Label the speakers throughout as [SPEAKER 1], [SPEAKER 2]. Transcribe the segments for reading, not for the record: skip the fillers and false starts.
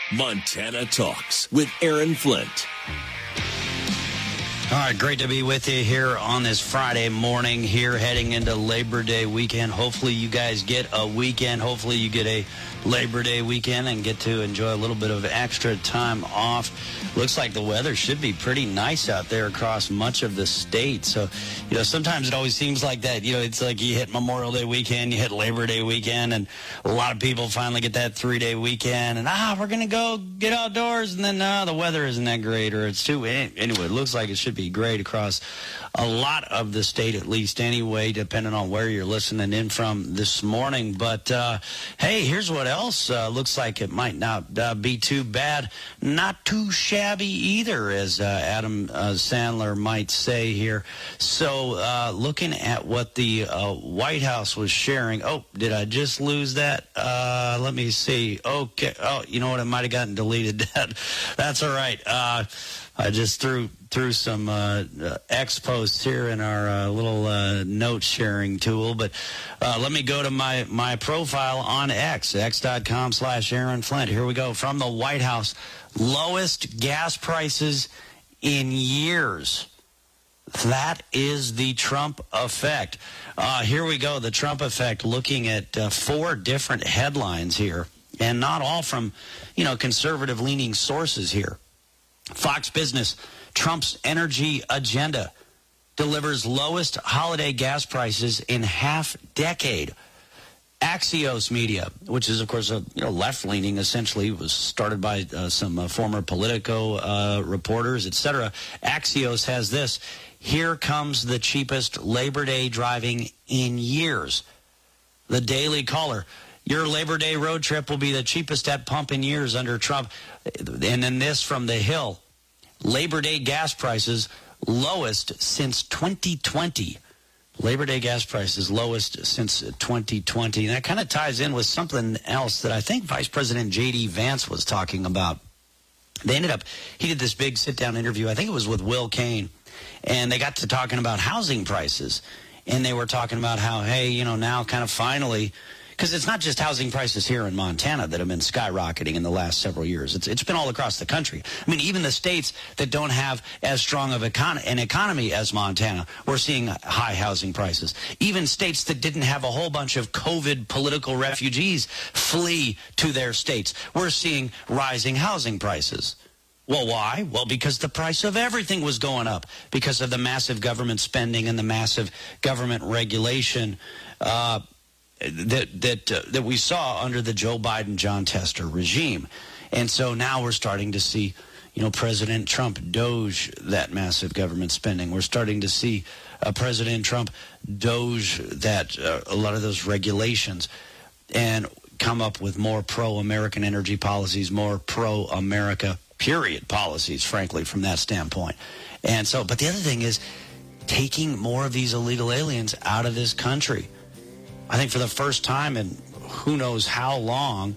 [SPEAKER 1] Montana Talks with Aaron Flint.
[SPEAKER 2] All right, great to be with you here on this Friday morning here heading into Labor Day weekend. Hopefully you guys get a weekend. Hopefully you get a Labor Day weekend and get to enjoy a little bit of extra time off. Looks like the weather should be pretty nice out there across much of the state. So, sometimes it always seems like that. It's like you hit Memorial Day weekend, you hit Labor Day weekend, and a lot of people finally get that 3-day weekend. And, we're going to go get outdoors. And then, the weather isn't that great, or it's too. Anyway, it looks like it should be great across a lot of the state, at least anyway, depending on where you're listening in from this morning. But, hey, here's what else looks like it might not be too bad. Not too shabby either, as Adam Sandler might say here. So looking at what the White House was sharing. Oh, did I just lose that? Let me see. Okay. Oh, you know what? It might have gotten deleted. That's all right. I just threw some X posts here in our little note sharing tool. But let me go to my profile on X, x.com/Aaron Flint. Here we go. From the White House, lowest gas prices in years. That is the Trump effect. Here we go, the Trump effect, looking at 4 different headlines here, and not all from, conservative-leaning sources here. Fox Business, Trump's energy agenda delivers lowest holiday gas prices in half-decade. Axios Media, which is, of course, left-leaning, essentially, was started by some former Politico reporters, etc. Axios has this: here comes the cheapest Labor Day driving in years. The Daily Caller, your Labor Day road trip will be the cheapest at pump in years under Trump. And then this from The Hill, Labor Day gas prices lowest since 2020. Labor Day gas prices lowest since 2020. And that kind of ties in with something else that I think Vice President J.D. Vance was talking about. He did this big sit-down interview, I think it was with Will Cain, and they got to talking about housing prices. And they were talking about how, hey, now kind of finally, because it's not just housing prices here in Montana that have been skyrocketing in the last several years. It's been all across the country. I mean, even the states that don't have as strong of an economy as Montana, we're seeing high housing prices. Even states that didn't have a whole bunch of COVID political refugees flee to their states, we're seeing rising housing prices. Well, why? Well, because the price of everything was going up because of the massive government spending and the massive government regulation that we saw under the Joe Biden, John Tester regime. And so now we're starting to see, President Trump doge that massive government spending. We're starting to see President Trump doge that a lot of those regulations and come up with more pro-American energy policies, more pro-America, period, policies, frankly, from that standpoint. And so, but the other thing is taking more of these illegal aliens out of this country. I think for the first time in who knows how long,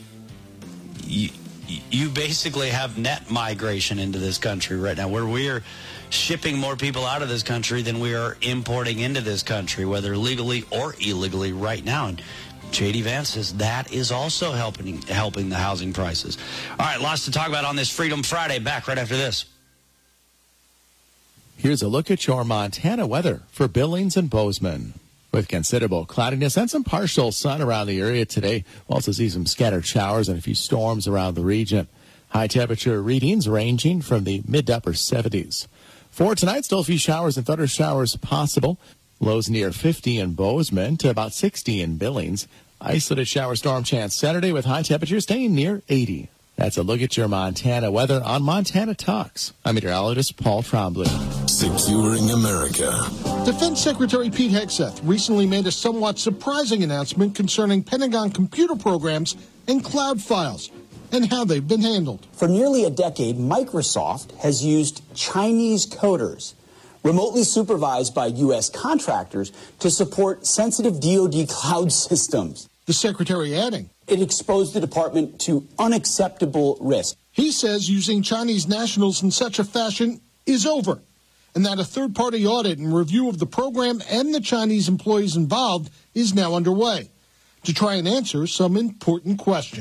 [SPEAKER 2] you basically have net migration into this country right now, where we're shipping more people out of this country than we are importing into this country, whether legally or illegally right now. And J.D. Vance says that is also helping the housing prices. All right, lots to talk about on this Freedom Friday. Back right after this.
[SPEAKER 3] Here's a look at your Montana weather for Billings and Bozeman. With considerable cloudiness and some partial sun around the area today, we'll also see some scattered showers and a few storms around the region. High temperature readings ranging from the mid to upper 70s. For tonight, still a few showers and thunder showers possible. Lows near 50 in Bozeman to about 60 in Billings. Isolated shower storm chance Saturday with high temperatures staying near 80. That's a look at your Montana weather on Montana Talks. I'm meteorologist Paul Trombley.
[SPEAKER 1] Securing America.
[SPEAKER 4] Defense Secretary Pete Hegseth recently made a somewhat surprising announcement concerning Pentagon computer programs and cloud files and how they've been handled.
[SPEAKER 5] For nearly a decade, Microsoft has used Chinese coders, remotely supervised by U.S. contractors, to support sensitive DoD cloud systems.
[SPEAKER 4] The secretary adding,
[SPEAKER 5] it exposed the department to unacceptable risk.
[SPEAKER 4] He says using Chinese nationals in such a fashion is over, and that a third-party audit and review of the program and the Chinese employees involved is now underway to try and answer some important questions.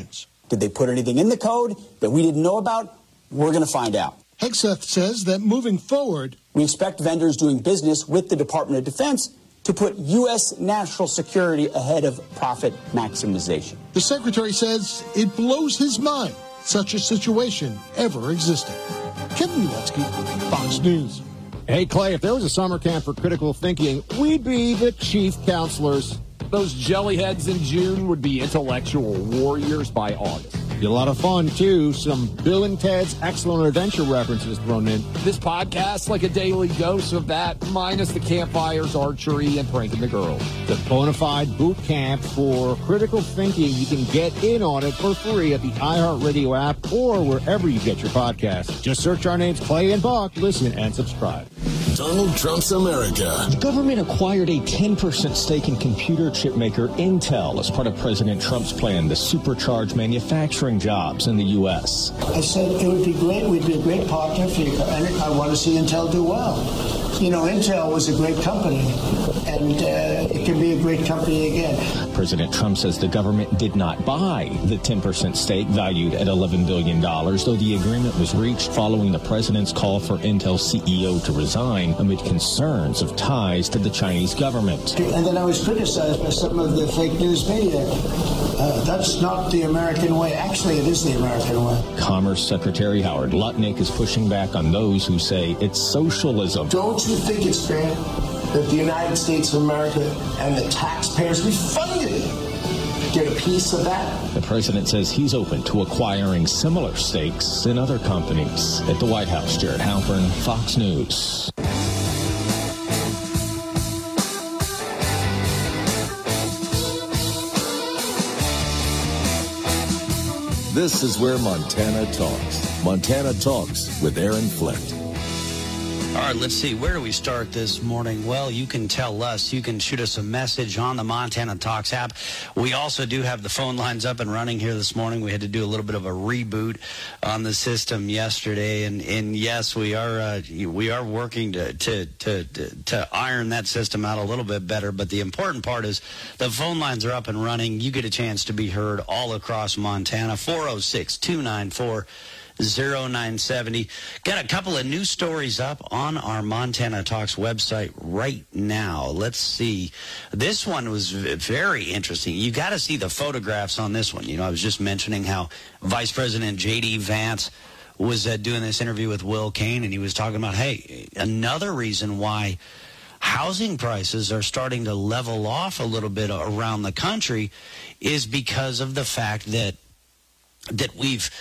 [SPEAKER 5] Did they put anything in the code that we didn't know about? We're going to find out.
[SPEAKER 4] Hegseth says that moving forward,
[SPEAKER 5] we expect vendors doing business with the Department of Defense to put U.S. national security ahead of profit maximization.
[SPEAKER 4] The secretary says it blows his mind such a situation ever existed. Kevin Uletsky, Fox News.
[SPEAKER 6] Hey, Clay, if there was a summer camp for critical thinking, we'd be the chief counselors. Those jellyheads in June would be intellectual warriors by August. Be a lot of fun, too. Some Bill and Ted's Excellent Adventure references thrown in. This podcast's like a daily dose of that, minus the campfires, archery, and pranking the girls. The bona fide boot camp for critical thinking. You can get in on it for free at the iHeartRadio app or wherever you get your podcasts. Just search our names, Clay and Buck. Listen and subscribe.
[SPEAKER 1] Donald Trump's America.
[SPEAKER 7] The government acquired a 10% stake in computer chip maker Intel as part of President Trump's plan to supercharge manufacturing jobs in the U.S.
[SPEAKER 8] I said it would be great. We'd be a great partner for you, and I want to see Intel do well. You know, Intel was a great company, and it can be a great company again.
[SPEAKER 7] President Trump says the government did not buy the 10% stake valued at $11 billion, though the agreement was reached following the president's call for Intel CEO to resign amid concerns of ties to the Chinese government.
[SPEAKER 8] And then I was criticized by some of the fake news media. That's not the American way. Actually, it is the American way.
[SPEAKER 7] Commerce Secretary Howard Lutnick is pushing back on those who say it's socialism.
[SPEAKER 8] Don't you think it's fair that the United States of America and the taxpayers we funded it get a piece of that?
[SPEAKER 7] The president says he's open to acquiring similar stakes in other companies. At the White House, Jared Halpern, Fox News.
[SPEAKER 1] This is where Montana talks. Montana Talks with Aaron Flint.
[SPEAKER 2] All right, let's see. Where do we start this morning? Well, you can tell us. You can shoot us a message on the Montana Talks app. We also do have the phone lines up and running here this morning. We had to do a little bit of a reboot on the system yesterday, and yes, we are working to iron that system out a little bit better. But the important part is the phone lines are up and running. You get a chance to be heard all across Montana. 406-294-0970. Got a couple of news stories up on our Montana Talks website right now. Let's see. This one was very interesting. You got to see the photographs on this one. You know, I was just mentioning how Vice President J.D. Vance was doing this interview with Will Cain, and he was talking about, hey, another reason why housing prices are starting to level off a little bit around the country is because of the fact that we've,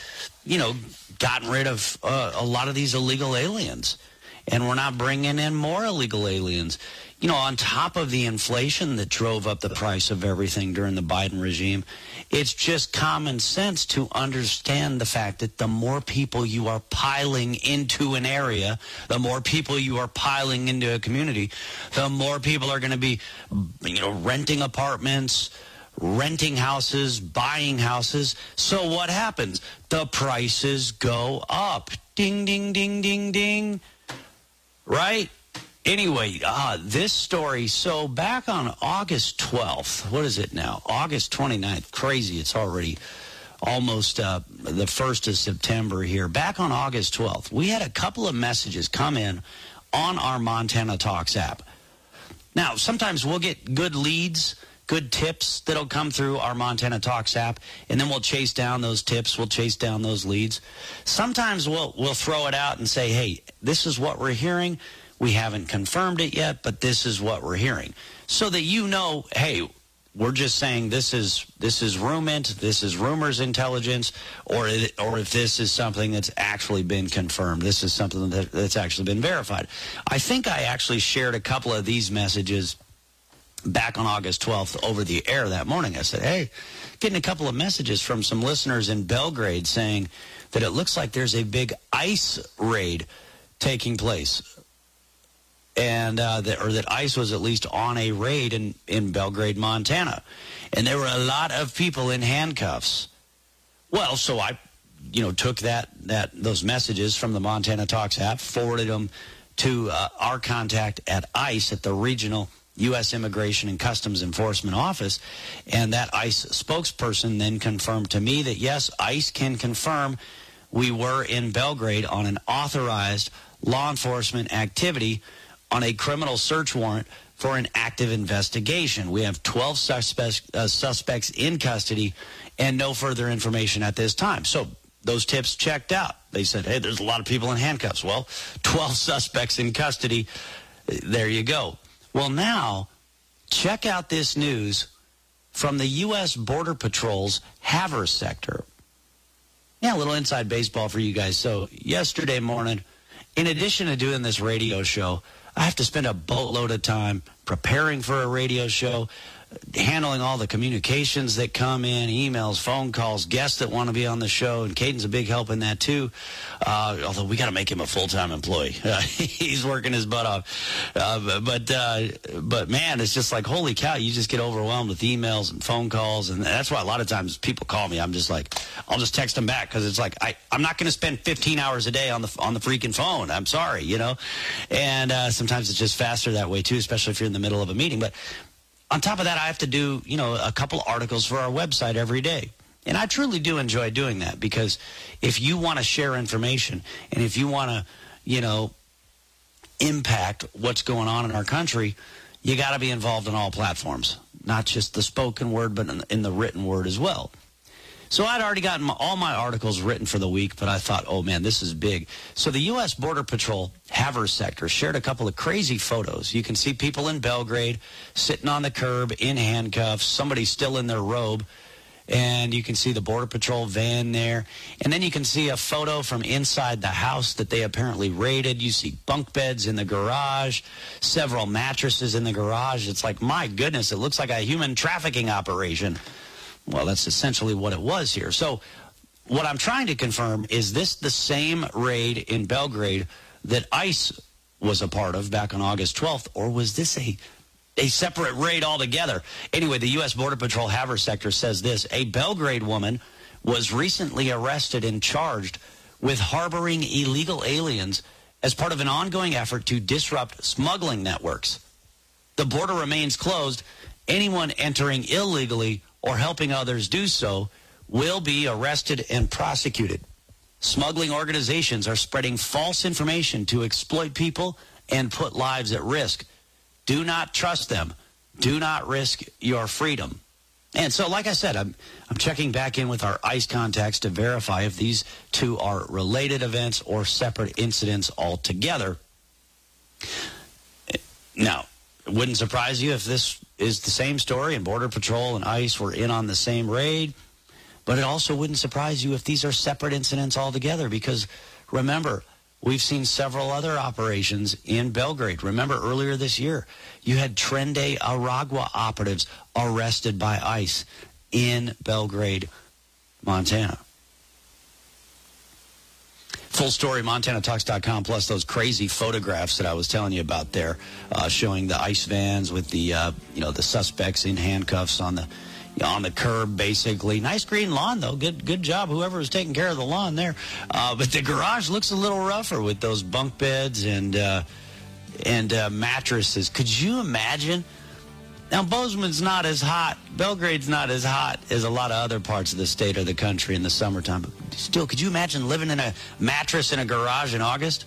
[SPEAKER 2] gotten rid of a lot of these illegal aliens, and we're not bringing in more illegal aliens. On top of the inflation that drove up the price of everything during the Biden regime, it's just common sense to understand the fact that the more people you are piling into an area, the more people you are piling into a community, the more people are going to be, renting apartments, renting houses, buying houses. So what happens? The prices go up. Ding, ding, ding, ding, ding. Right? Anyway, this story, so back on August 12th, what is it now? August 29th. Crazy. It's already almost the 1st of September here. Back on August 12th, we had a couple of messages come in on our Montana Talks app. Now, sometimes we'll get good leads, good tips that'll come through our Montana Talks app, and then we'll chase down those tips, we'll chase down those leads. Sometimes we'll throw it out and say, hey, this is what we're hearing. We haven't confirmed it yet, but this is what we're hearing. So that hey, we're just saying this is rumint, this is rumors intelligence, or if this is something that's actually been confirmed, this is something that's actually been verified. I think I actually shared a couple of these messages back on August 12th over the air that morning. I said, hey, getting a couple of messages from some listeners in Belgrade saying that it looks like there's a big ICE raid taking place, and that ICE was at least on a raid in Belgrade, Montana, and there were a lot of people in handcuffs. Well, so I, took those messages from the Montana Talks app, forwarded them to our contact at ICE, at the regional U.S. Immigration and Customs Enforcement Office. And that ICE spokesperson then confirmed to me that, yes, ICE can confirm we were in Belgrade on an authorized law enforcement activity on a criminal search warrant for an active investigation. We have 12 suspects in custody and no further information at this time. So those tips checked out. They said, hey, there's a lot of people in handcuffs. Well, 12 suspects in custody. There you go. Well, now, check out this news from the U.S. Border Patrol's Havre sector. Yeah, a little inside baseball for you guys. So yesterday morning, in addition to doing this radio show, I have to spend a boatload of time preparing for a radio show, handling all the communications that come in, emails, phone calls, guests that want to be on the show, and Caden's a big help in that too, although we got to make him a full-time employee. He's working his butt off. But man, it's just like, holy cow, you just get overwhelmed with emails and phone calls, and that's why a lot of times people call me. I'm just like, I'll just text them back, because it's like, I'm not going to spend 15 hours a day on the freaking phone. I'm sorry, you know? And sometimes it's just faster that way too, especially if you're in the middle of a meeting. But on top of that, I have to do, a couple articles for our website every day. And I truly do enjoy doing that, because if you want to share information and if you want to, impact what's going on in our country, you got to be involved in all platforms, not just the spoken word, but in the written word as well. So I'd already gotten all my articles written for the week, but I thought, oh, man, this is big. So the U.S. Border Patrol Havre sector shared a couple of crazy photos. You can see people in Belgrade sitting on the curb in handcuffs, somebody still in their robe, and you can see the Border Patrol van there. And then you can see a photo from inside the house that they apparently raided. You see bunk beds in the garage, several mattresses in the garage. It's like, my goodness, it looks like a human trafficking operation. Well, that's essentially what it was here. So what I'm trying to confirm, is this the same raid in Belgrade that ICE was a part of back on August 12th, or was this a separate raid altogether? Anyway, the U.S. Border Patrol Havre sector says this: a Belgrade woman was recently arrested and charged with harboring illegal aliens as part of an ongoing effort to disrupt smuggling networks. The border remains closed. Anyone entering illegally or helping others do so will be arrested and prosecuted. Smuggling organizations are spreading false information to exploit people and put lives at risk. Do not trust them. Do not risk your freedom. And so, like I said, I'm checking back in with our ICE contacts to verify if these two are related events or separate incidents altogether. Now, it wouldn't surprise you if this is the same story and Border Patrol and ICE were in on the same raid. But it also wouldn't surprise you if these are separate incidents altogether, because remember, we've seen several other operations in Belgrade. Remember earlier this year, you had Tren de Aragua operatives arrested by ICE in Belgrade, Montana. Full story, MontanaTalks.com, plus those crazy photographs that I was telling you about there, showing the ICE vans with the suspects in handcuffs on the curb, basically. Nice green lawn, though. Good job, whoever was taking care of the lawn there. But the garage looks a little rougher with those bunk beds and mattresses. Could you imagine? Now, Bozeman's not as hot. Belgrade's not as hot as a lot of other parts of the state or the country in the summertime. But still, could you imagine living in a mattress in a garage in August?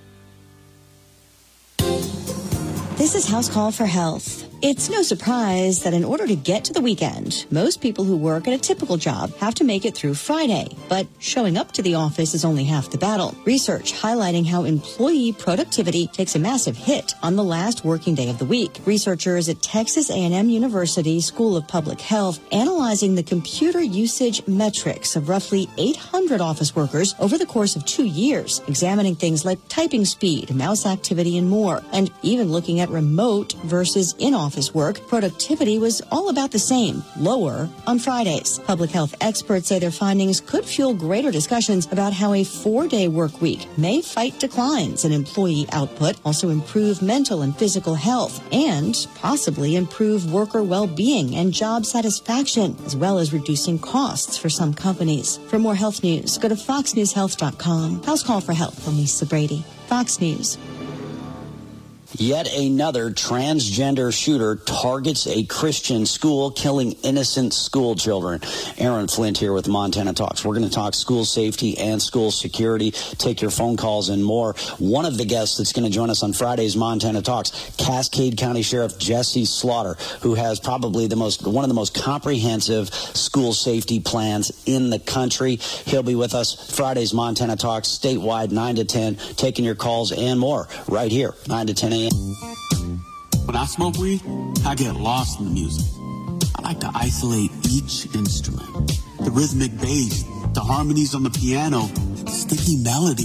[SPEAKER 9] This is House Call for Health. It's no surprise that in order to get to the weekend, most people who work at a typical job have to make it through Friday. But showing up to the office is only half the battle. Research highlighting how employee productivity takes a massive hit on the last working day of the week. Researchers at Texas A&M University School of Public Health analyzing the computer usage metrics of roughly 800 office workers over the course of 2 years, examining things like typing speed, mouse activity, and more, and even looking at remote versus in-office work. Productivity was all about the same, lower on Fridays. Public health experts say their findings could fuel greater discussions about how a 4-day work week may fight declines in employee output, also improve mental and physical health, and possibly improve worker well-being and job satisfaction, as well as reducing costs for some companies. For more health news, go to foxnewshealth.com. House Call for Health. I'm Lisa Brady, Fox News.
[SPEAKER 2] Yet another transgender shooter targets a Christian school, killing innocent school children. Aaron Flint here with Montana Talks. We're going to talk school safety and school security, take your phone calls and more. One of the guests that's going to join us on Friday's Montana Talks, Cascade County Sheriff Jesse Slaughter, who has probably one of the most comprehensive school safety plans in the country. He'll be with us Friday's Montana Talks, statewide, 9 to 10, taking your calls and more right here, 9 to 10 a.m.
[SPEAKER 10] When I smoke weed, I get lost in the music. I like to isolate each instrument. The rhythmic bass, the harmonies on the piano, the sticky melody.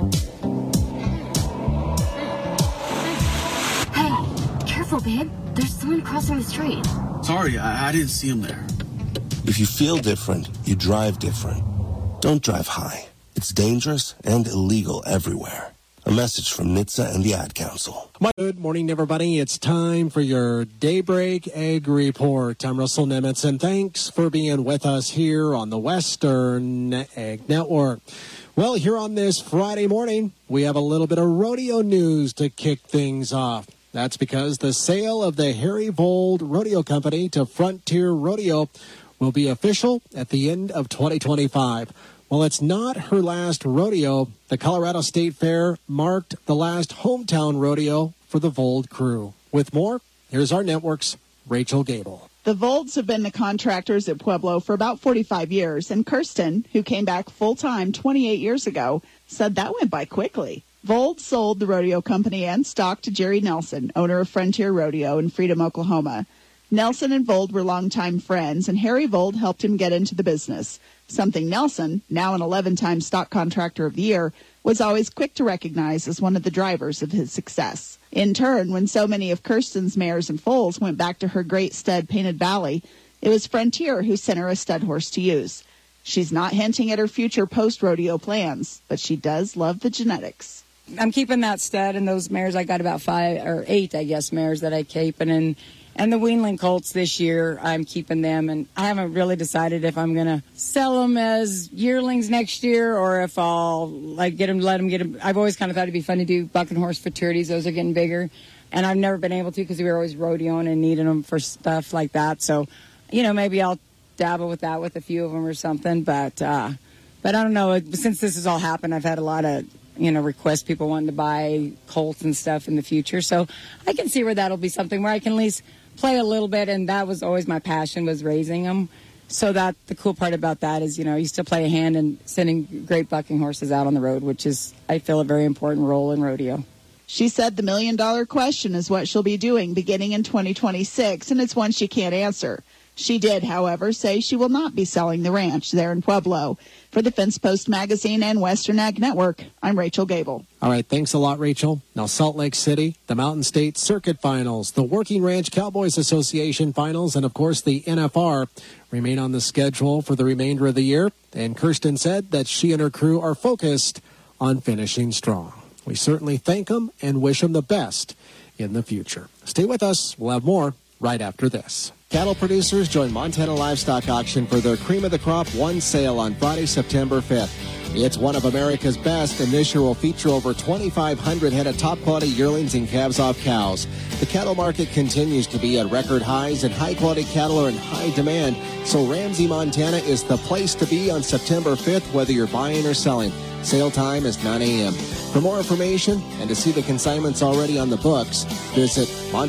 [SPEAKER 11] Hey, careful, babe. There's someone crossing the street.
[SPEAKER 10] Sorry, I didn't see him there.
[SPEAKER 12] If you feel different, you drive different. Don't drive high. It's dangerous and illegal everywhere. A message from NHTSA and the Ad Council.
[SPEAKER 13] Good morning, everybody. It's time for your Daybreak Egg Report. I'm Russell Nemitz, and thanks for being with us here on the Western Egg Network. Well, here on this Friday morning, we have a little bit of rodeo news to kick things off. That's because the sale of the Harry Vold Rodeo Company to Frontier Rodeo will be official at the end of 2025. Well, it's not her last rodeo. The Colorado State Fair marked the last hometown rodeo for the Vold crew. With more, here's our network's Rachel Gable.
[SPEAKER 14] The Volds have been the contractors at Pueblo for about 45 years, and Kirsten, who came back full-time 28 years ago, said that went by quickly. Vold sold the rodeo company and stock to Jerry Nelson, owner of Frontier Rodeo in Freedom, Oklahoma. Nelson and Vold were longtime friends, and Harry Vold helped him get into the business, something Nelson, now an 11-time stock contractor of the year, was always quick to recognize as one of the drivers of his success. In turn, when so many of Kirsten's mares and foals went back to her great stud Painted Valley, it was Frontier who sent her a stud horse to use. She's not hinting at her future post-rodeo plans, but she does love the genetics.
[SPEAKER 15] I'm keeping that stud and those mares. I got about 5 or 8, I guess, mares that I keep, and the weanling colts this year, I'm keeping them, and I haven't really decided if I'm going to sell them as yearlings next year or if I'll let them get them. I've always kind of thought it'd be fun to do bucking horse fraternities. Those are getting bigger, and I've never been able to because we were always rodeoing and needing them for stuff like that. So, maybe I'll dabble with that with a few of them or something, but I don't know. Since this has all happened, I've had a lot of requests, people wanting to buy colts and stuff in the future. So I can see where that'll be something where I can at least play a little bit, and that was always my passion, was raising them. So that the cool part about that is, you still play a hand in sending great bucking horses out on the road, which is, I feel, a very important role in rodeo.
[SPEAKER 14] She said the million-dollar question is what she'll be doing beginning in 2026, and it's one she can't answer. She did, however, say she will not be selling the ranch there in Pueblo. For the Fence Post Magazine and Western Ag Network, I'm Rachel Gable.
[SPEAKER 13] All right, thanks a lot, Rachel. Now, Salt Lake City, the Mountain State Circuit Finals, the Working Ranch Cowboys Association Finals, and, of course, the NFR remain on the schedule for the remainder of the year. And Kirsten said that she and her crew are focused on finishing strong. We certainly thank them and wish them the best in the future. Stay with us. We'll have more right after this. Cattle producers join Montana Livestock Auction for their Cream of the Crop 1 sale on Friday, September 5th. It's one of America's best, and this year will feature over 2,500 head of top-quality yearlings and calves-off cows. The cattle market continues to be at record highs, and high-quality cattle are in high demand, so Ramsey, Montana is the place to be on September 5th, whether you're buying or selling. Sale time is 9 a.m. For more information and to see the consignments already on the books, visit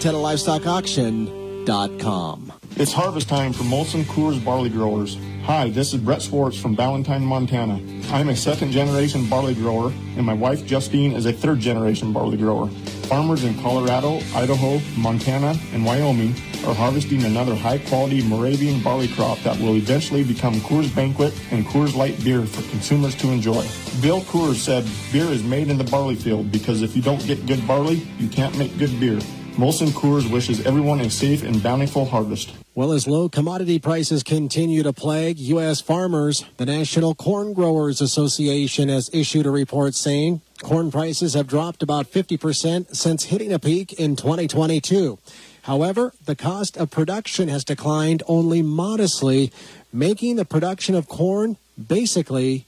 [SPEAKER 13] MontanaLivestockAuction.com.
[SPEAKER 16] It's harvest time for Molson Coors barley growers. Hi, this is Brett Swartz from Ballantyne, Montana. I'm a second-generation barley grower, and my wife Justine is a third-generation barley grower. Farmers in Colorado, Idaho, Montana, and Wyoming are harvesting another high-quality Moravian barley crop that will eventually become Coors Banquet and Coors Light beer for consumers to enjoy. Bill Coors said, beer is made in the barley field because if you don't get good barley, you can't make good beer. Molson Coors wishes everyone a safe and bountiful harvest.
[SPEAKER 13] Well, as low commodity prices continue to plague U.S. farmers, the National Corn Growers Association has issued a report saying corn prices have dropped about 50% since hitting a peak in 2022. However, the cost of production has declined only modestly, making the production of corn basically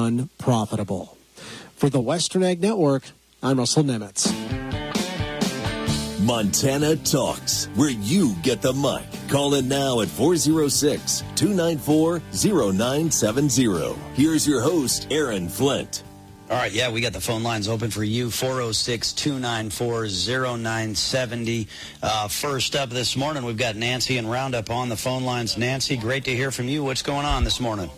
[SPEAKER 13] unprofitable. For the Western Ag Network, I'm Russell Nemitz.
[SPEAKER 1] Montana Talks, where you get the mic. Call in now at 406-294-0970. Here's your host, Aaron Flint.
[SPEAKER 2] All right, yeah, we got the phone lines open for you, 406-294-0970. First up this morning, we've got Nancy and Roundup on the phone lines. Nancy, great to hear from you. What's going on this morning?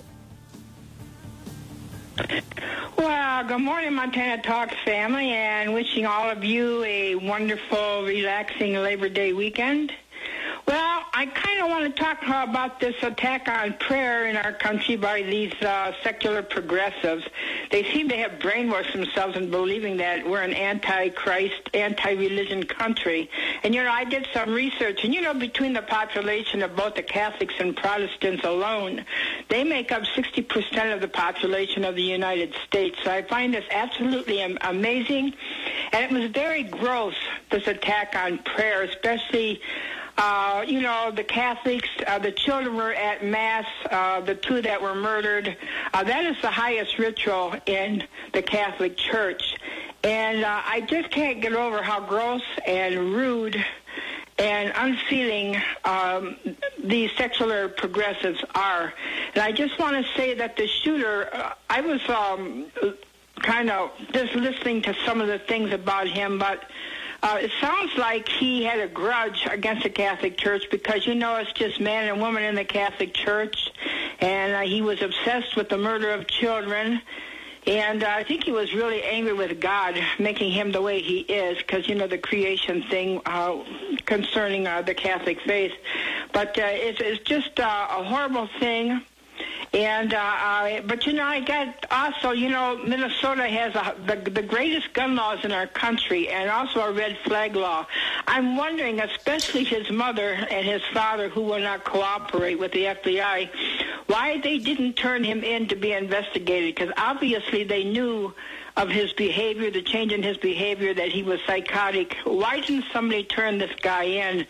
[SPEAKER 17] Well, good morning, Montana Talks family, and wishing all of you a wonderful, relaxing Labor Day weekend. Well, I kind of want to talk about this attack on prayer in our country by these secular progressives. They seem to have brainwashed themselves in believing that we're an anti-Christ, anti-religion country. And, I did some research, and, between the population of both the Catholics and Protestants alone, they make up 60% of the population of the United States. So I find this absolutely amazing. And it was very gross, this attack on prayer, especially the Catholics, the children were at Mass, the two that were murdered. That is the highest ritual in the Catholic Church. And I just can't get over how gross and rude and unfeeling these secular progressives are. And I just want to say that the shooter, I was kind of just listening to some of the things about him, but it sounds like he had a grudge against the Catholic Church because, it's just man and woman in the Catholic Church, and he was obsessed with the murder of children, and I think he was really angry with God making him the way he is because, the creation thing concerning the Catholic faith. But it's just a horrible thing. And but I got also Minnesota has the greatest gun laws in our country, and also a red flag law. I'm wondering, especially his mother and his father, who will not cooperate with the FBI, why they didn't turn him in to be investigated, because obviously they knew of his behavior, the change in his behavior, that he was psychotic. Why didn't somebody turn this guy in?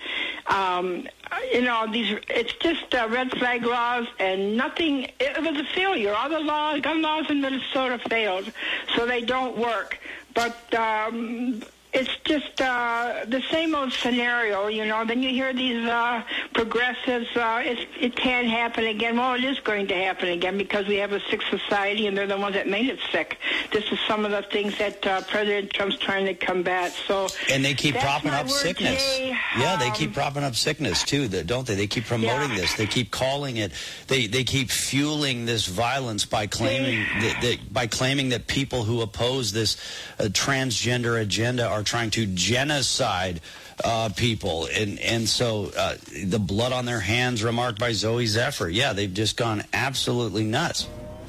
[SPEAKER 17] It's just red flag laws and nothing. It was a failure. All the gun laws in Minnesota failed, so they don't work. But it's just the same old scenario, Then you hear these progressives, it can happen again. Well, it is going to happen again because we have a sick society, and they're the ones that made it sick. This is some of the things that President Trump's trying to combat.
[SPEAKER 2] And they keep propping up sickness.
[SPEAKER 17] Today.
[SPEAKER 2] Yeah, they keep propping up sickness, too, don't they? They keep promoting this. They keep calling it. They keep fueling this violence by claiming that people who oppose this transgender agenda are trying to genocide people, and so the blood on their hands, remarked by Zoe Zephyr. Yeah, they've just gone absolutely nuts.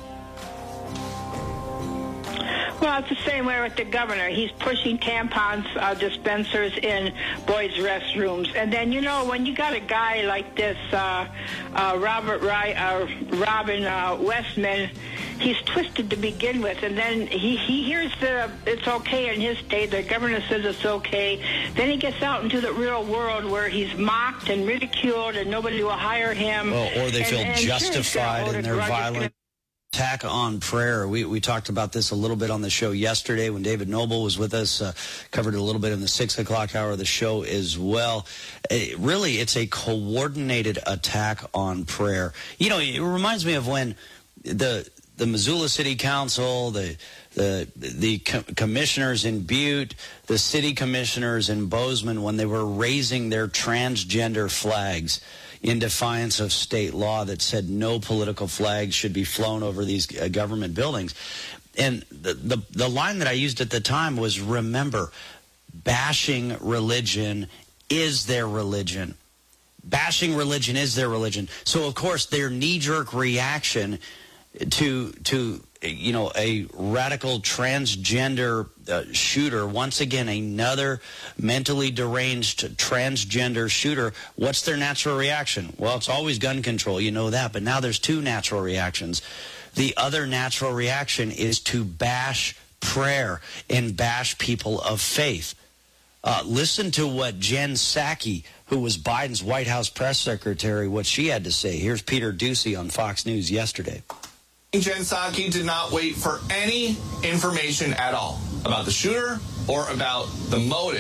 [SPEAKER 17] Well, it's the same way with the governor. He's pushing tampons dispensers in boys' restrooms. And then, when you got a guy like this, Robin Westman, he's twisted to begin with. And then he hears it's okay in his state. The governor says it's okay. Then he gets out into the real world where he's mocked and ridiculed and nobody will hire him.
[SPEAKER 2] Well, or they feel justified in their violent attack on prayer. We talked about this a little bit on the show yesterday when David Noble was with us, covered it a little bit in the 6 o'clock hour of the show as well. Really, it's a coordinated attack on prayer. It reminds me of when the Missoula City Council, the commissioners in Butte, the city commissioners in Bozeman, when they were raising their transgender flags in defiance of state law that said no political flags should be flown over these government buildings. And the line that I used at the time was, remember, bashing religion is their religion. Bashing religion is their religion. So, of course, their knee-jerk reaction to a radical transgender shooter, once again, another mentally deranged transgender shooter, what's their natural reaction? Well, it's always gun control, you know that, but now there's two natural reactions. The other natural reaction is to bash prayer and bash people of faith. Listen to what Jen Psaki, who was Biden's White House press secretary, what she had to say. Here's Peter Doocy on Fox News yesterday.
[SPEAKER 18] Jen Psaki did not wait for any information at all about the shooter or about the motive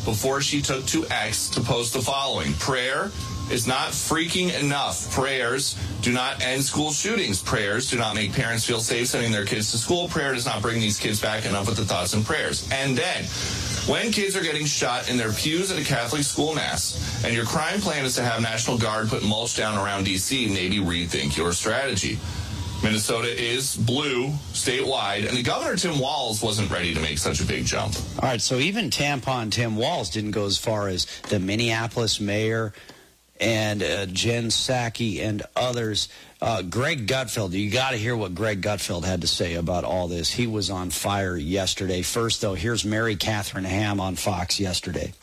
[SPEAKER 18] before she took to X to post the following. Prayer is not freaking enough. Prayers do not end school shootings. Prayers do not make parents feel safe sending their kids to school. Prayer does not bring these kids back. Enough with the thoughts and prayers. And then, when kids are getting shot in their pews at a Catholic school mass, and your crime plan is to have National Guard put mulch down around D.C., maybe rethink your strategy. Minnesota is blue statewide, and the governor, Tim Walz, wasn't ready to make such a big jump.
[SPEAKER 2] All right, so even tampon Tim Walz didn't go as far as the Minneapolis mayor and Jen Psaki and others. Greg Gutfeld, you got to hear what Greg Gutfeld had to say about all this. He was on fire yesterday. First, though, here's Mary Catherine Ham on Fox yesterday.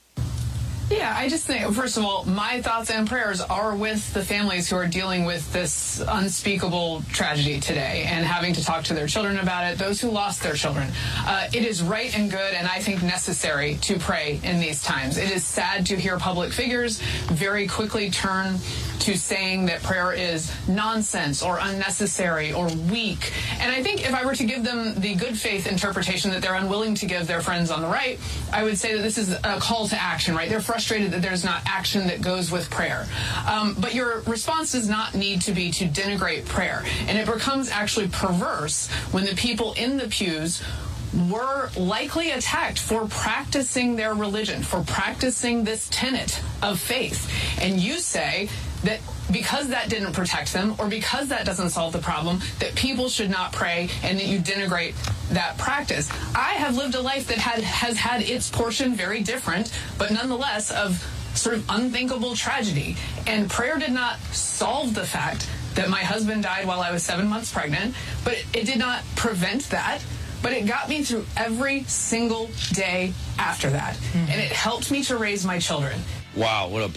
[SPEAKER 19] Yeah, I just think, first of all, my thoughts and prayers are with the families who are dealing with this unspeakable tragedy today and having to talk to their children about it, those who lost their children. It is right and good and I think necessary to pray in these times. It is sad to hear public figures very quickly turn to saying that prayer is nonsense or unnecessary or weak. And I think if I were to give them the good faith interpretation that they're unwilling to give their friends on the right, I would say that this is a call to action, right? They're frustrated that there's not action that goes with prayer. But your response does not need to be to denigrate prayer. And it becomes actually perverse when the people in the pews were likely attacked for practicing their religion, for practicing this tenet of faith. And you say that because that didn't protect them or because that doesn't solve the problem, that people should not pray and that you denigrate that practice. I have lived a life that has had its portion very different, but nonetheless of sort of unthinkable tragedy. And prayer did not solve the fact that my husband died while I was 7 months pregnant, but it did not prevent that. But it got me through every single day after that. Mm-hmm. And it helped me to raise my children.
[SPEAKER 2] Wow, what a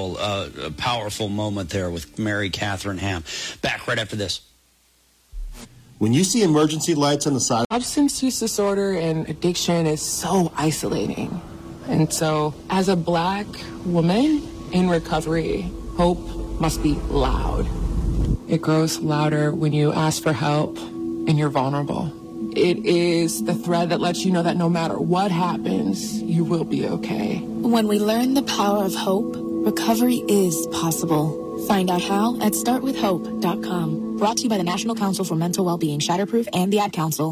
[SPEAKER 2] powerful moment there with Mary Catherine Ham. Back right after this.
[SPEAKER 20] When you see emergency lights on the side...
[SPEAKER 21] Substance use disorder and addiction is so isolating. And so, as a Black woman in recovery, hope must be loud. It grows louder when you ask for help and you're vulnerable. It is the thread that lets you know that no matter what happens, you will be okay.
[SPEAKER 22] When we learn the power of hope, recovery is possible. Find out how at startwithhope.com. Brought to you by the National Council for Mental Wellbeing, Shatterproof, and the Ad Council.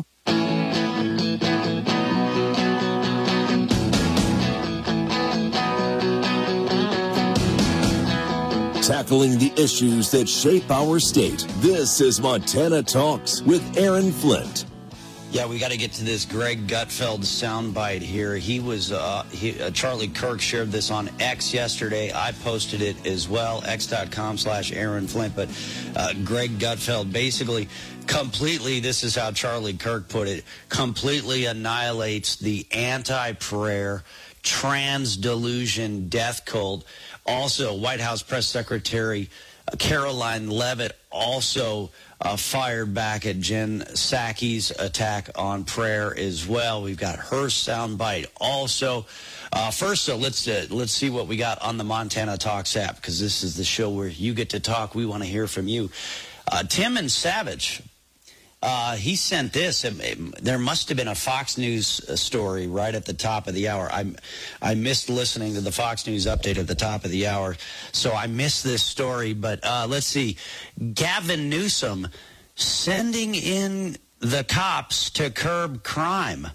[SPEAKER 1] Tackling the issues that shape our state. This is Montana Talks with Aaron Flint.
[SPEAKER 2] Yeah, we got to get to this Greg Gutfeld soundbite here. He was, Charlie Kirk shared this on X yesterday. I posted it as well, x.com/Aaron Flint. But Greg Gutfeld basically completely, this is how Charlie Kirk put it, completely annihilates the anti-prayer, trans delusion death cult. Also, White House Press Secretary Caroline Leavitt also fired back at Jen Psaki's attack on prayer as well. We've got her soundbite also. First, so let's see what we got on the Montana Talks app, because this is the show where you get to talk. We want to hear from you. Tim and Savage, he sent this. There must have been a Fox News story right at the top of the hour. I missed listening to the Fox News update at the top of the hour, so I missed this story. But let's see. Gavin Newsom sending in the cops to curb crime.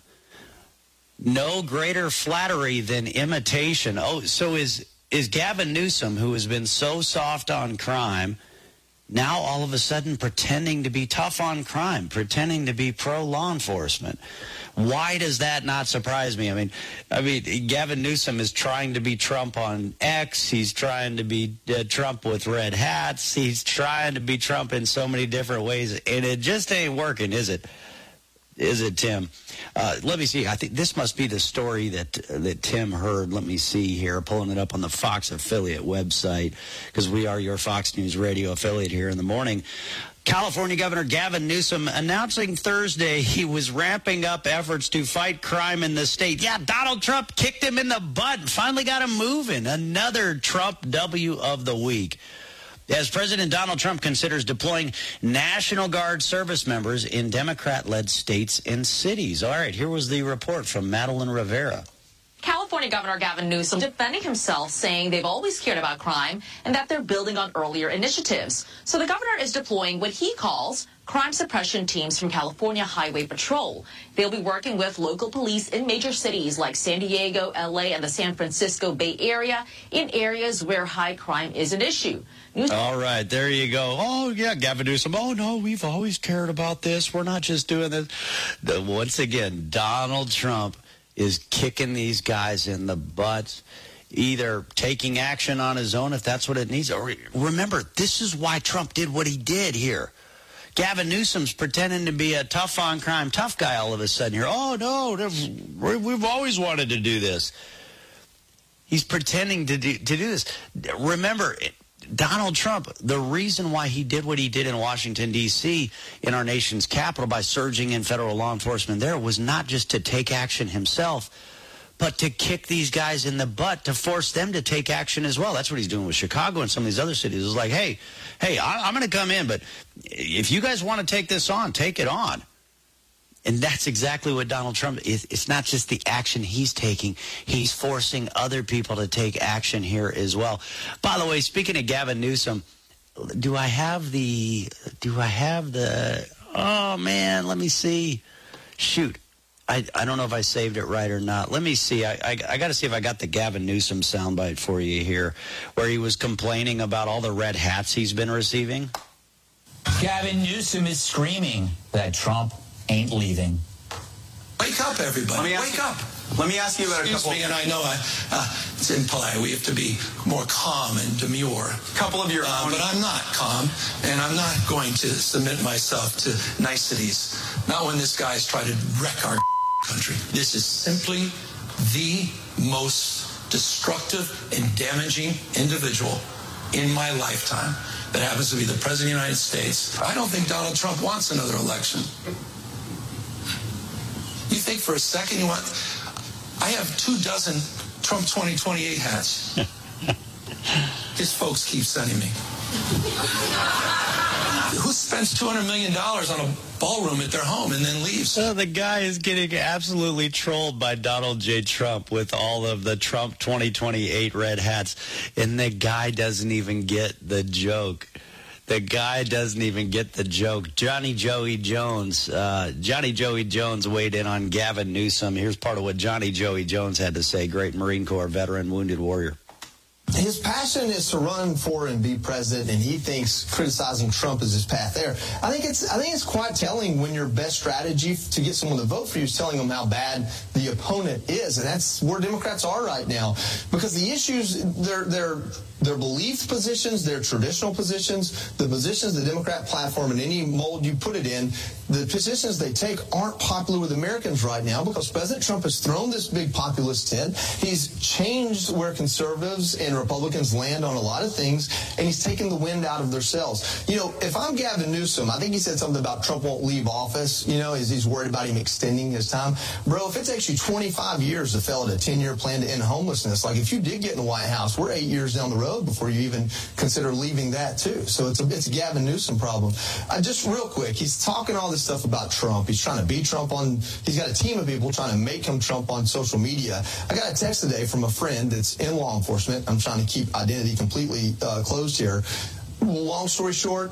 [SPEAKER 2] No greater flattery than imitation. Oh, so is Gavin Newsom, who has been so soft on crime, now all of a sudden pretending to be tough on crime, pretending to be pro-law enforcement? Why does that not surprise me? I mean, Gavin Newsom is trying to be Trump on X. He's trying to be Trump with red hats. He's trying to be Trump in so many different ways, and it just ain't working, is it? Is it, Tim? Let me see. I think this must be the story that Tim heard. Let me see here. Pulling it up on the Fox affiliate website, because we are your Fox News Radio affiliate here in the morning. California Governor Gavin Newsom announcing Thursday he was ramping up efforts to fight crime in the state. Yeah, Donald Trump kicked him in the butt and finally got him moving. Another Trump W of the week, as President Donald Trump considers deploying National Guard service members in Democrat-led states and cities. All right, here was the report from Madeline Rivera.
[SPEAKER 23] California
[SPEAKER 3] California Governor Gavin Newsom defending himself, saying they've always cared about crime and that they're building on earlier initiatives. So the governor is deploying what he calls crime suppression teams from California Highway Patrol. They'll be working with local police in major cities like San Diego, LA, and the San Francisco Bay Area in areas where high crime is an issue.
[SPEAKER 2] All right, there you go. Oh, yeah, Gavin Newsom. Oh, no, we've always cared about this. We're not just doing this. Once again, Donald Trump is kicking these guys in the butts, either taking action on his own if that's what it needs. Or remember, this is why Trump did what he did here. Gavin Newsom's pretending to be a tough on crime, tough guy all of a sudden here. Oh, no, we've always wanted to do this. He's pretending to do this. Remember, Donald Trump, the reason why he did what he did in Washington, D.C., in our nation's capital by surging in federal law enforcement there, was not just to take action himself, but to kick these guys in the butt, to force them to take action as well. That's what he's doing with Chicago and some of these other cities. It's like, hey, I'm going to come in, but if you guys want to take this on, take it on. And that's exactly what Donald Trump is. It's not just the action he's taking. He's forcing other people to take action here as well. By the way, speaking of Gavin Newsom, do I have the, oh, man, let me see. Shoot. I don't know if I saved it right or not. Let me see. I got to see if I got the Gavin Newsom soundbite for you here, where he was complaining about all the red hats he's been receiving.
[SPEAKER 5] Gavin Newsom is screaming that Trump ain't leaving.
[SPEAKER 23] Wake up, everybody. Wake up.
[SPEAKER 5] Let me ask you about
[SPEAKER 23] Excuse me, and I know it's impolite. We have to be more calm and demure.
[SPEAKER 5] A couple of your own.
[SPEAKER 23] But I'm not calm, and I'm not going to submit myself to niceties. Not when this guy's trying to wreck our country. This is simply the most destructive and damaging individual in my lifetime that happens to be the President of the United States. I don't think Donald Trump wants another election. You think for a second you want... I have 24 Trump 2028 hats. His folks keep sending me. Who spends $200 million on a ballroom at their home and then leaves?
[SPEAKER 2] The guy is getting absolutely trolled by Donald J. Trump with all of the Trump 2028 red hats, and the guy doesn't even get the joke. The guy doesn't even get the joke. Johnny Joey Jones weighed in on Gavin Newsom. Here's part of what Johnny Joey Jones had to say. Great Marine Corps veteran, wounded warrior.
[SPEAKER 24] His passion is to run for and be president, and he thinks criticizing Trump is his path there. I think it's quite telling when your best strategy to get someone to vote for you is telling them how bad the opponent is, and that's where Democrats are right now. Because the issues, their belief positions, their traditional positions, the positions, the Democrat platform, in any mold you put it in, the positions they take aren't popular with Americans right now because President Trump has thrown this big populist tent. He's changed where conservatives and Republicans land on a lot of things, and he's taken the wind out of their sails. You know, if I'm Gavin Newsom, I think he said something about Trump won't leave office, he's worried about him extending his time. Bro, if it's actually 25 years to fail at a 10-year plan to end homelessness, like if you did get in the White House, we're 8 years down the road before you even consider leaving that too. So it's a Gavin Newsom problem. Just real quick, he's talking all this stuff about Trump. He's trying to beat Trump he's got a team of people trying to make him Trump on social media. I got a text today from a friend that's in law enforcement. I'm trying to keep identity completely closed here. Long story short,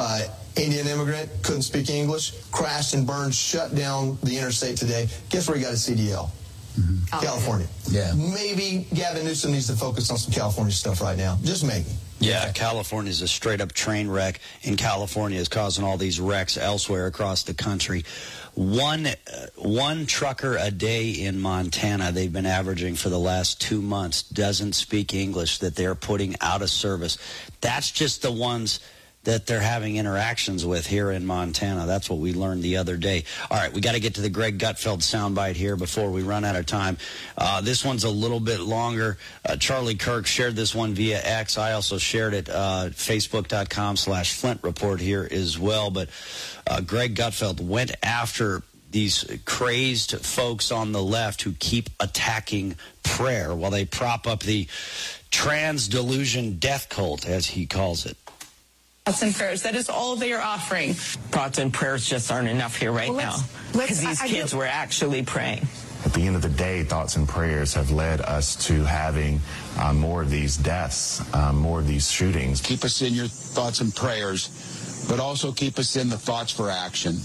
[SPEAKER 24] Indian immigrant, couldn't speak English, crashed and burned, shut down the interstate today. Guess where he got a CDL? Mm-hmm. California. Yeah. Maybe Gavin Newsom needs to focus on some California stuff right now. Just maybe.
[SPEAKER 2] Yeah, California is a straight-up train wreck, and California is causing all these wrecks elsewhere across the country. One trucker a day in Montana, they've been averaging for the last 2 months, doesn't speak English, that they're putting out of service. That's just the ones that they're having interactions with here in Montana. That's what we learned the other day. All right, we got to get to the Greg Gutfeld soundbite here before we run out of time. This one's a little bit longer. Charlie Kirk shared this one via X. I also shared it, Facebook.com/Flint Report here as well. But Greg Gutfeld went after these crazed folks on the left who keep attacking prayer while they prop up the trans delusion death cult, as he calls it.
[SPEAKER 25] Thoughts and prayers. That is all they are offering.
[SPEAKER 26] Thoughts and prayers just aren't enough here now. Because these kids were actually praying.
[SPEAKER 4] At the end of the day, thoughts and prayers have led us to having more of these deaths, more of these shootings.
[SPEAKER 6] Keep us in your thoughts and prayers, but also keep us in the thoughts for action.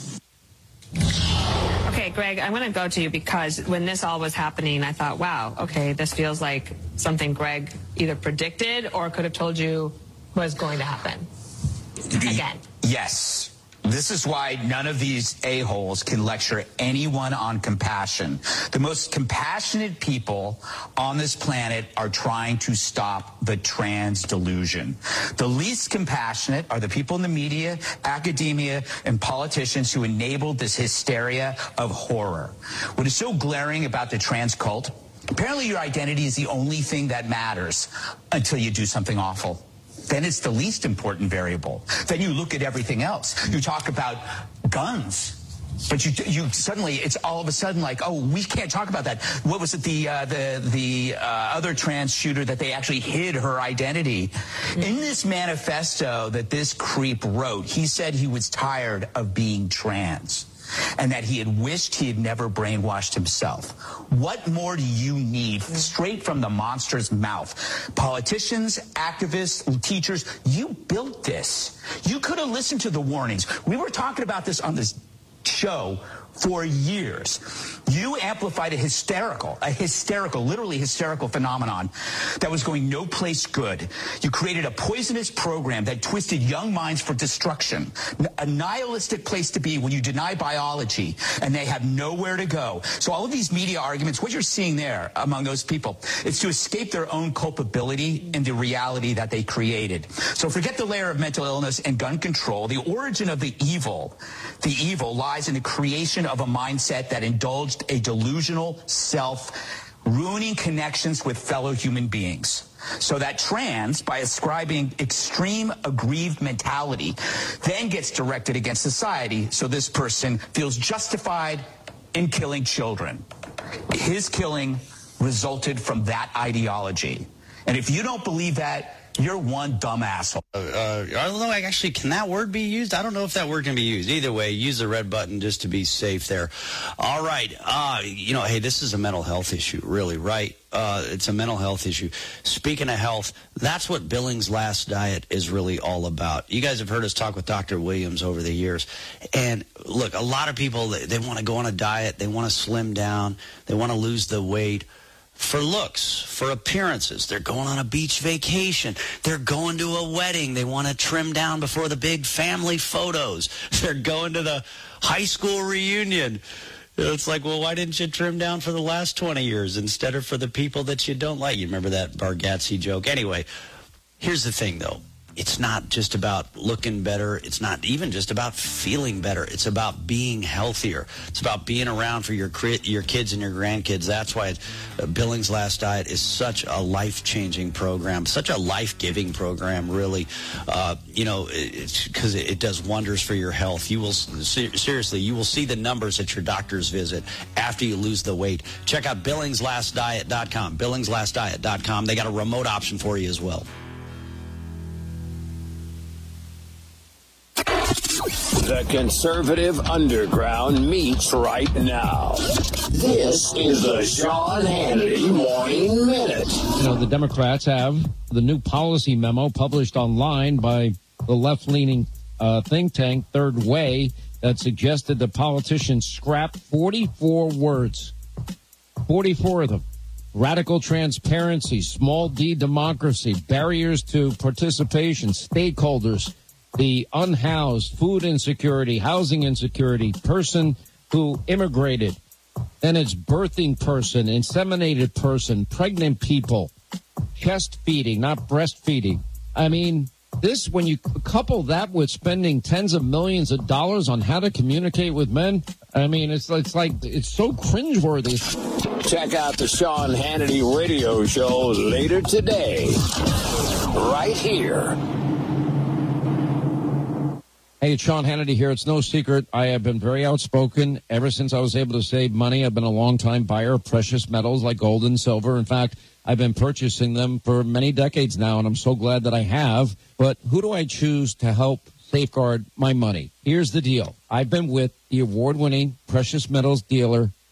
[SPEAKER 7] Okay, Greg, I'm going to go to you because when this all was happening, I thought, wow, okay, this feels like something Greg either predicted or could have told you was going to happen again.
[SPEAKER 5] Yes. This is why none of these a-holes can lecture anyone on compassion. The most compassionate people on this planet are trying to stop the trans delusion. The least compassionate are the people in the media, academia, and politicians who enabled this hysteria of horror. What is so glaring about the trans cult? Apparently your identity is the only thing that matters until you do something awful. Then it's the least important variable. Then you look at everything else. You talk about guns, but you suddenly, it's all of a sudden like, oh, we can't talk about that. What was it, the other trans shooter that they actually hid her identity? In this manifesto that this creep wrote, he said he was tired of being trans and that he had wished he had never brainwashed himself. What more do you need? Straight from the monster's mouth. Politicians, activists, teachers, you built this. You could have listened to the warnings. We were talking about this on this show for years. You amplified a hysterical, literally hysterical phenomenon that was going no place good. You created a poisonous program that twisted young minds for destruction, a nihilistic place to be when you deny biology and they have nowhere to go. So all of these media arguments, what you're seeing there among those people, it's to escape their own culpability in the reality that they created. So forget the layer of mental illness and gun control. The origin of the evil lies in the creation of a mindset that indulged a delusional self, ruining connections with fellow human beings. So that trans, by ascribing extreme aggrieved mentality, then gets directed against society, so this person feels justified in killing children. His killing resulted from that ideology. And if you don't believe that, you're one dumb asshole.
[SPEAKER 2] Although, actually, can that word be used? I don't know if that word can be used. Either way, use the red button just to be safe there. All right. Hey, this is a mental health issue, really, right? It's a mental health issue. Speaking of health, that's what Billings Last Diet is really all about. You guys have heard us talk with Dr. Williams over the years. And, look, a lot of people, they want to go on a diet. They want to slim down. They want to lose the weight. For looks, for appearances. They're going on a beach vacation. They're going to a wedding. They want to trim down before the big family photos. They're going to the high school reunion. It's like, well, why didn't you trim down for the last 20 years instead of for the people that you don't like? You remember that Bargatze joke? Anyway, here's the thing, though. It's not just about looking better. It's not even just about feeling better. It's about being healthier. It's about being around for your kids and your grandkids. That's why Billings Last Diet is such a life-changing program, such a life-giving program, really. It's because it does wonders for your health. You will seriously, you will see the numbers at your doctor's visit after you lose the weight. Check out BillingsLastDiet.com. BillingsLastDiet.com. They got a remote option for you as well.
[SPEAKER 1] The conservative underground meets right now. This is the Sean Hannity Morning Minute.
[SPEAKER 8] The Democrats have the new policy memo published online by the left-leaning think tank Third Way that suggested the politicians scrap 44 words. 44 of them. Radical transparency, small d democracy, barriers to participation, stakeholders, the unhoused, food insecurity, housing insecurity, person who immigrated, then it's birthing person, inseminated person, pregnant people, chest feeding, not breastfeeding. I mean, this, when you couple that with spending tens of millions of dollars on how to communicate with men, I mean, it's so cringeworthy.
[SPEAKER 1] Check out the Sean Hannity radio show later today, right here.
[SPEAKER 8] Hey, it's Sean Hannity here. It's no secret. I have been very outspoken ever since I was able to save money. I've been a long-time buyer of precious metals like gold and silver. In fact, I've been purchasing them for many decades now, and I'm so glad that I have. But who do I choose to help safeguard my money? Here's the deal. I've been with the award-winning precious metals dealer,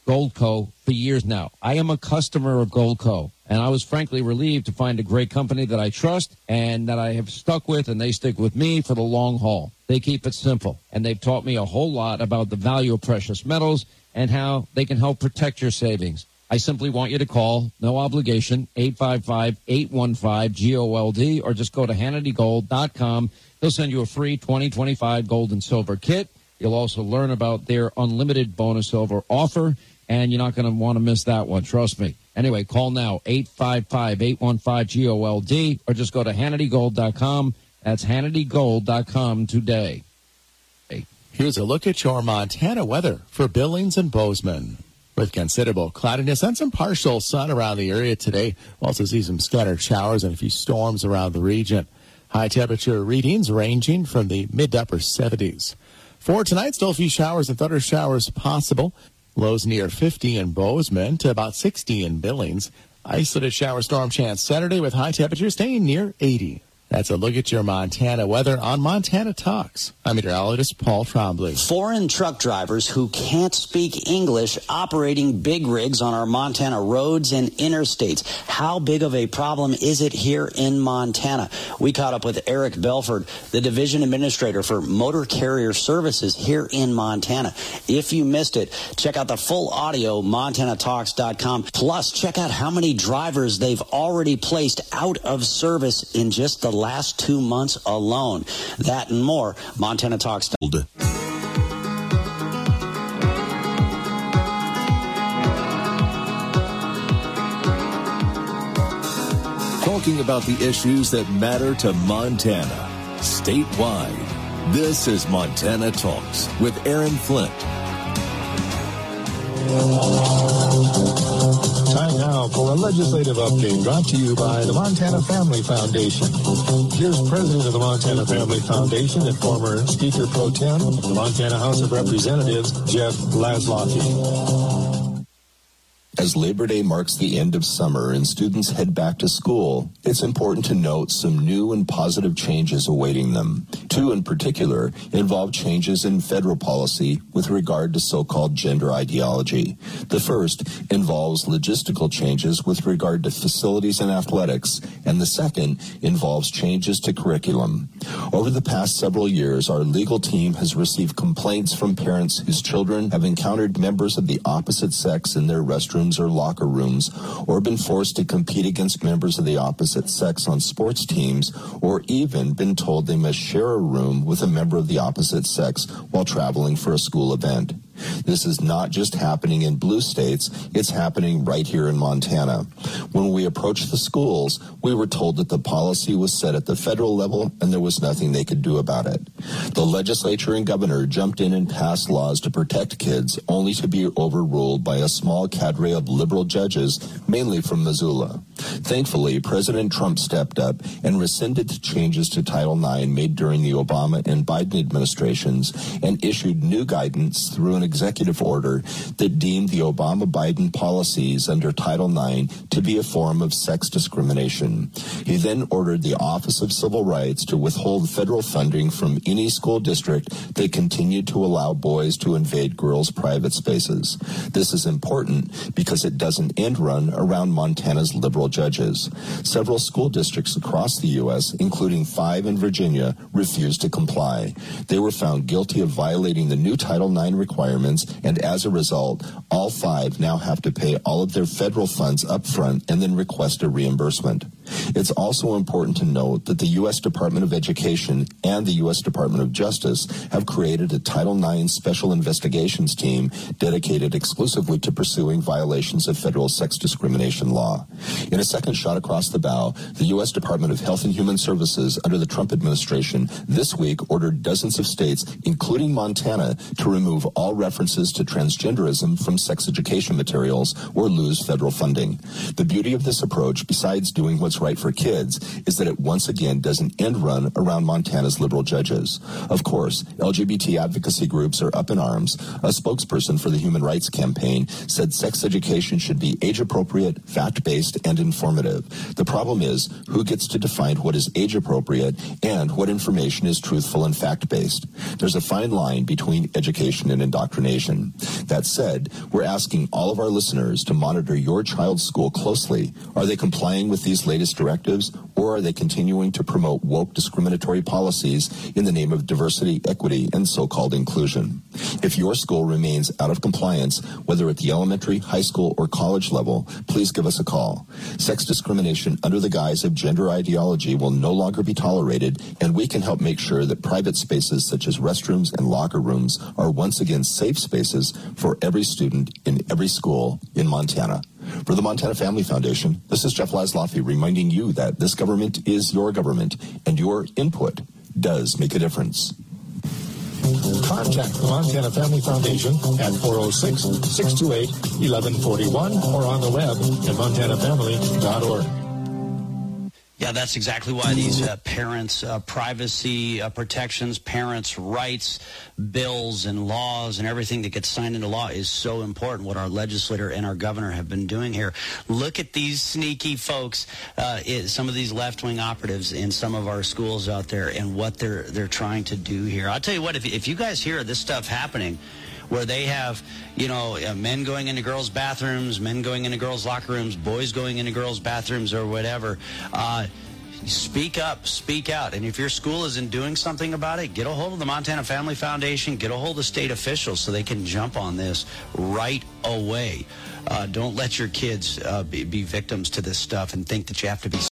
[SPEAKER 8] Goldco for years now. I am a customer of Goldco, and I was frankly relieved to find a great company that I trust and that I have stuck with, and they stick with me for the long haul. They keep it simple, and they've taught me a whole lot about the value of precious metals and how they can help protect your savings. I simply want you to call, no obligation, 855-815-GOLD, or just go to HannityGold.com. They'll send you a free 2025 gold and silver kit. You'll also learn about their unlimited bonus silver offer, and you're not going to want to miss that one, trust me. Anyway, call now, 855-815-GOLD, or just go to HannityGold.com. That's HannityGold.com today.
[SPEAKER 9] Here's a look at your Montana weather for Billings and Bozeman. With considerable cloudiness and some partial sun around the area today, we'll also see some scattered showers and a few storms around the region. High temperature readings ranging from the mid to upper 70s. For tonight, still a few showers and thunder showers possible. Lows near 50 in Bozeman to about 60 in Billings. Isolated shower storm chance Saturday with high temperatures staying near 80. That's a look at your Montana weather on Montana Talks. I'm meteorologist Paul Trombley.
[SPEAKER 2] Foreign truck drivers who can't speak English operating big rigs on our Montana roads and interstates. How big of a problem is it here in Montana? We caught up with Eric Belford, the division administrator for Motor Carrier Services here in Montana. If you missed it, check out the full audio, MontanaTalks.com. Plus, check out how many drivers they've already placed out of service in just the last 2 months alone. That and more, Montana Talks.
[SPEAKER 1] Talking about the issues that matter to Montana, statewide. This is Montana Talks with Aaron Flint.
[SPEAKER 10] Time now for a legislative update brought to you by the Montana Family Foundation. Here's President of the Montana Family Foundation and former Speaker Pro Tem of the Montana House of Representatives, Jeff Laszlocky.
[SPEAKER 11] As Labor Day marks the end of summer and students head back to school, it's important to note some new and positive changes awaiting them. Two in particular involve changes in federal policy with regard to so-called gender ideology. The first involves logistical changes with regard to facilities and athletics, and the second involves changes to curriculum. Over the past several years, our legal team has received complaints from parents whose children have encountered members of the opposite sex in their restrooms or locker rooms, or been forced to compete against members of the opposite sex on sports teams, or even been told they must share a room with a member of the opposite sex while traveling for a school event. This is not just happening in blue states, it's happening right here in Montana. When we approached the schools, we were told that the policy was set at the federal level and there was nothing they could do about it. The legislature and governor jumped in and passed laws to protect kids, only to be overruled by a small cadre of liberal judges, mainly from Missoula. Thankfully, President Trump stepped up and rescinded the changes to Title IX made during the Obama and Biden administrations and issued new guidance through an executive order that deemed the Obama-Biden policies under Title IX to be a form of sex discrimination. He then ordered the Office of Civil Rights to withhold federal funding from any school district that continued to allow boys to invade girls' private spaces. This is important because it doesn't end run around Montana's liberal judges. Several school districts across the U.S., including 5 in Virginia, refused to comply. They were found guilty of violating the new Title IX requirements, and as a result, all 5 now have to pay all of their federal funds up front and then request a reimbursement. It's also important to note that the U.S. Department of Education and the U.S. Department of Justice have created a Title IX Special Investigations Team dedicated exclusively to pursuing violations of federal sex discrimination law. In a second shot across the bow, the U.S. Department of Health and Human Services under the Trump administration this week ordered dozens of states, including Montana, to remove all references to transgenderism from sex education materials or lose federal funding. The beauty of this approach, besides doing what's what's right for kids is that it once again does an end run around Montana's liberal judges. Of course, LGBT advocacy groups are up in arms. A spokesperson for the Human Rights Campaign said sex education should be age-appropriate, fact-based, and informative. The problem is, who gets to define what is age-appropriate and what information is truthful and fact-based? There's a fine line between education and indoctrination. That said, we're asking all of our listeners to monitor your child's school closely. Are they complying with these latest directives, or are they continuing to promote woke discriminatory policies in the name of diversity, equity, and so-called inclusion? If your school remains out of compliance, whether at the elementary, high school, or college level, please give us a call. Sex discrimination under the guise of gender ideology will no longer be tolerated, and we can help make sure that private spaces such as restrooms and locker rooms are once again safe spaces for every student in every school in Montana. For the Montana Family Foundation, this is Jeff Laszloffy reminding you that this government is your government, and your input does make a difference.
[SPEAKER 10] Contact the Montana Family Foundation at 406-628-1141 or on the web at montanafamily.org.
[SPEAKER 2] Yeah, that's exactly why these parents' privacy protections, parents' rights, bills and laws and everything that gets signed into law is so important, what our legislator and our governor have been doing here. Look at these sneaky folks, some of these left-wing operatives in some of our schools out there and what they're trying to do here. I'll tell you what, if you guys hear this stuff happening, where they have, men going into girls' bathrooms, men going into girls' locker rooms, boys going into girls' bathrooms or whatever. Speak up, speak out. And if your school isn't doing something about it, get a hold of the Montana Family Foundation, get a hold of state officials so they can jump on this right away. Don't let your kids be victims to this stuff and think that you have to be...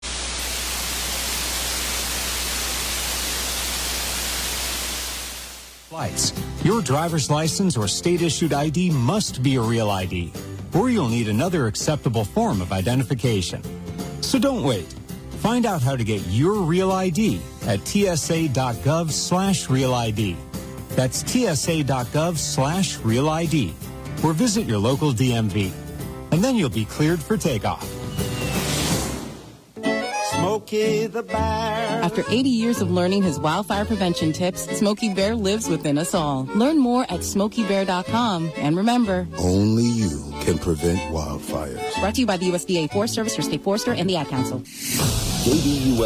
[SPEAKER 12] Your driver's license or state-issued ID must be a real ID, or you'll need another acceptable form of identification. So don't wait. Find out how to get your real ID at tsa.gov/real ID. That's tsa.gov/real ID, or visit your local DMV. And then you'll be cleared for takeoff.
[SPEAKER 13] Smokey the Bear. After 80 years of learning his wildfire prevention tips, Smokey Bear lives within us all. Learn more at SmokeyBear.com. And remember,
[SPEAKER 14] only you can prevent wildfires.
[SPEAKER 13] Brought to you by the USDA Forest Service, your state forester, and the Ad Council.
[SPEAKER 11] JBUS